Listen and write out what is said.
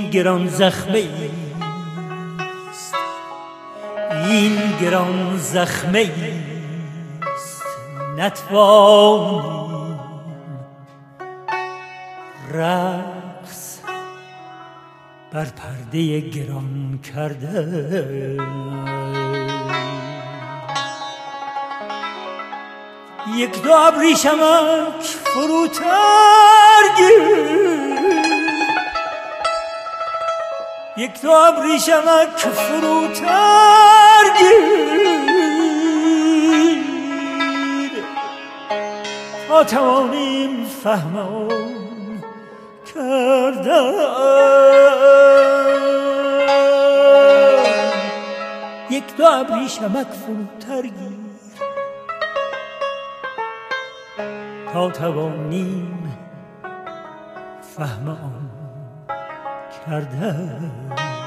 گران زخمه است، این گران زخمه است، نتوانیم رقص بر پرده گران کرده. یک دو ابریشمک فروتر گیر، یک دو ابریشمک فروتر گیر تا توانیم فهم آن کردن. یک دو ابریشمک فروتر گیر تا توانیم فهم آن کردن.